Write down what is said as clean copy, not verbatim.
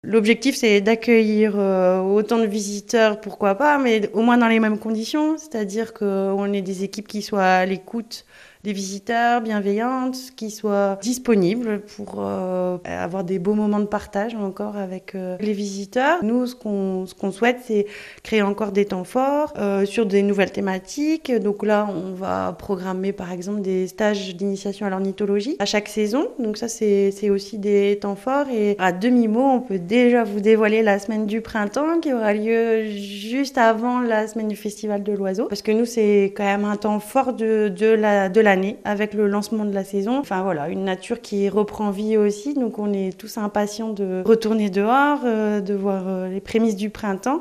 L'objectif, c'est d'accueillir autant de visiteurs, pourquoi pas, mais au moins dans les mêmes conditions, c'est-à-dire qu'on ait des équipes qui soient à l'écoute des visiteurs, bienveillantes, qui soient disponibles pour avoir des beaux moments de partage encore avec les visiteurs. Nous, ce qu'on souhaite, c'est créer encore des temps forts sur des nouvelles thématiques. Donc là, on va programmer par exemple des stages d'initiation à l'ornithologie à chaque saison. Donc ça, c'est aussi des temps forts. Et à demi-mot, on peut déjà vous dévoiler la semaine du printemps qui aura lieu juste avant la semaine du Festival de l'Oiseau. Parce que nous, c'est quand même un temps fort de l'année avec le lancement de la saison. Enfin voilà, une nature qui reprend vie aussi. Donc on est tous impatients de retourner dehors, de voir les prémices du printemps.